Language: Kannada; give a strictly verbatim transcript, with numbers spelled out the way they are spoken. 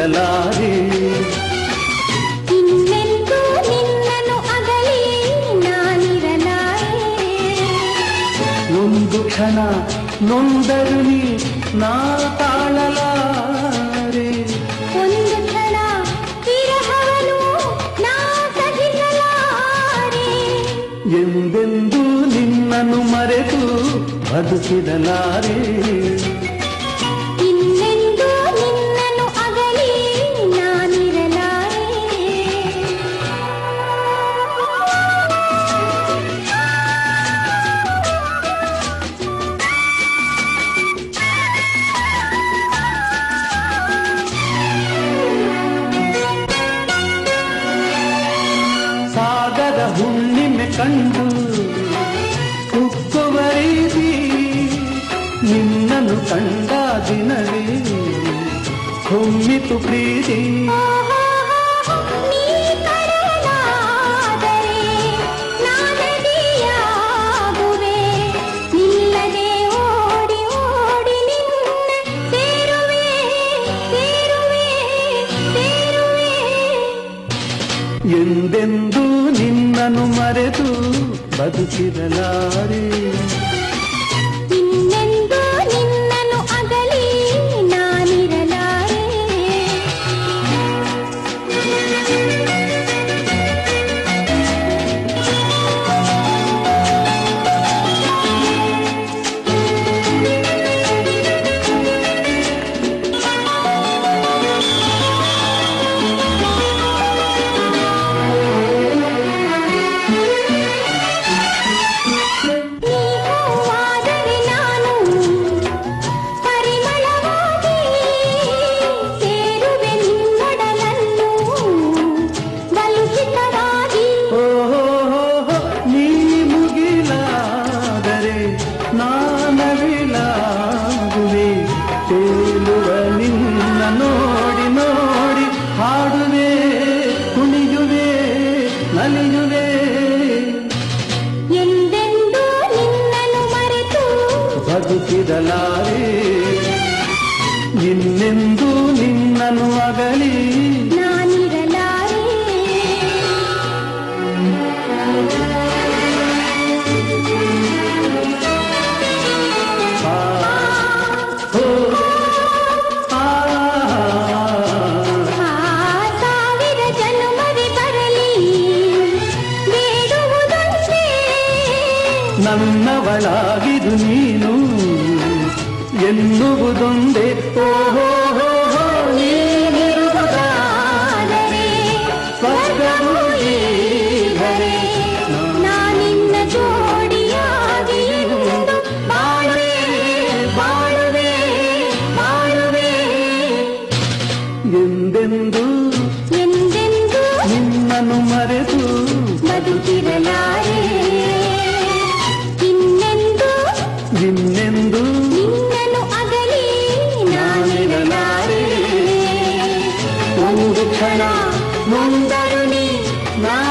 ಬದುಕಿರಲಾರೆ. ಇನ್ನೆಂದೂ ನಿನ್ನನ್ನು ಅಗಲಿ ನಾನಿರಲಾರೆ. ಒಂದು ಕ್ಷಣ ನೊಂದರು ನೀ ನಾ ತಾಳಲಾರೆ. ಒಂದು ಕ್ಷಣ ವಿರಹವನು ನಾ ಸಹಿಸಲಾರೆ. ಎಂದೆಂದೂ ನಿನ್ನನ್ನು ಮರೆತು ಬದುಕಿರಲಾರೆ. ಇನ್ನೆಂದೂ ನಿನ್ನನ್ನು ಅಗಲಿ ನಾನಿರಲಾರೆ. ಸಾಗರ ಹುಣ್ಣಿಮೆ ಕಂಡು ಉಕ್ಕುವ ರೀತಿ ನಿನ್ನನ್ನು ಕಂಡ ದಿನವೇ ಹೊಮ್ಮಿತು ಪ್ರೀತಿ. ನೀ ಕಡಲಾದರೆ ನಾನದಿಯಾಗುವೆ. ನಿಲ್ಲದೆ ಓಡಿ ಓಡಿ ನಿನ್ನ ಸೇರುವೆ ಸೇರುವೆ ಸೇರುವೆ. ಎಂದೆಂದೂ ನಿನ್ನನ್ನು ಮರೆತು ಬದುಕಿರಲಾರೆ. ಇನ್ನೆಂದೂ ನಿನ್ನನ್ನು ಅಗಲಿ ನಾನಿರಲಾರೆ. ನೀವಾದರೆ ನಾನು ಪರಿಮಳವಾಗಿ ಸೇರುವೆ ನಿನ್ನೊಡಲನ್ನು ಬಲುಹಿತವಾಗಿ. ಓಹೋ ನೀ ಮುಗಿಲಾದರೆ ನಾನವಿಲಾಗುವೆ. ತೇಲುವ ನಿನ್ನ ನೋಡಿ ನೋಡಿ ಹಾಡುವೆ ಕುಣಿಯುವೆ ನಲಿಯುವೆ. ಎಂದೆಂದೂ ನಿನ್ನನ್ನು ಮರೆತು ಬದುಕಿರಲಾರೆ. ಇನ್ನೆಂದೂ ನಿನ್ನನ್ನು ಅಗಲಿ ನಾನಿರಲಾರೆ. ಆ, ಹೋ, ಆ, ಆ ಸಾವಿರ ಜನ್ಮವೇ ಬರಲಿ ಬೇಡುವುದೊಂದೇ. ನನ್ನವಳಾಗಿದು ನೀನು ಎನ್ನುವುದೊಂದೇ. ಓಹೋ ನೀನಿರುವುದಾದರೆ ಸ್ವರ್ಗವೂ ಈಗಲೇ. ನಾನಿನ್ನ ಜೋಡಿಯಾಗಿ ಎಂದು ಬಾಳುವೆ ಬಾಳುವೆ ಬಾಳುವೆ. ಎಂದೆಂದೂ ಎಂದೆಂದೂ ನಿನ್ನನ್ನು ಮರೆತು ಬದುಕಿರಲಾರೆ. ಇನ್ನೆಂದೂ ಇನ್ನೆಂದೂ ನಿನ್ನನ್ನು ಅಗಲಿ ನಾನಿರಲಾರೆ. ಒಂದು ಕ್ಷಣ ನೊಂದರು ನೀ ನಾ